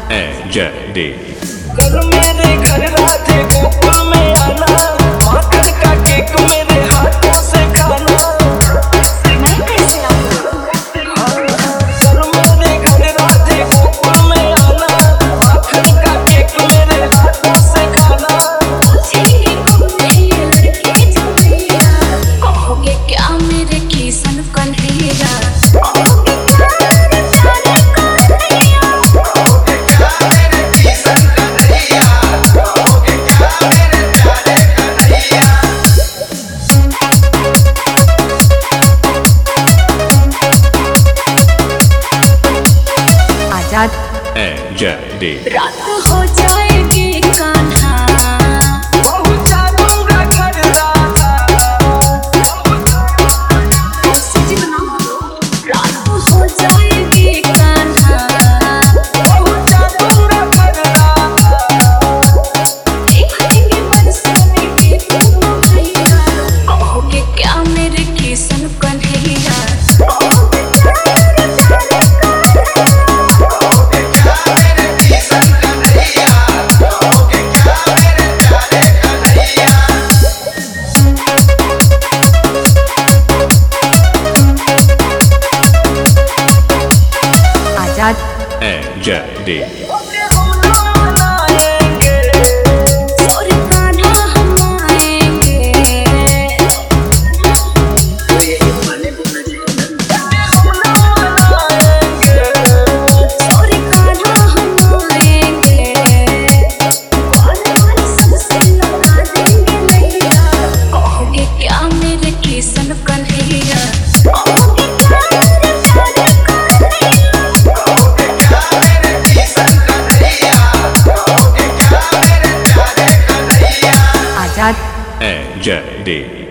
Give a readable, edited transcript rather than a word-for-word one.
AJD। कल मेरे घर राधे गोकुल में आना, माखन का केक मेरे हाथों से खाना। मैं कैसे आऊं? कल मेरे घर राधे गोकुल में आना, माखन का केक मेरे हाथों से खाना। कहोगे क्या मेरे किशन कन्हैया? AJD। रात हो जाएगी कान्हा, पहुंचा दूंगा घर राधा। रात हो जाएगी कान्हा, पहुंचा दूंगा घर राधा। देखेंगे बरसाने के तुम भैया। कहोगे क्या मेरे किशन कन्हैया? AJD। हम मनाएंगे, और कान्हा हम आएंगे। हम मनाएंगे। और कान्हा हम आएंगे। बार-बार सबसे लगा देंगे नैया। कहोगे क्या मेरे किशन कन्हैया? कहोगे क्या मेरे प्यारे कन्हैया? AJD।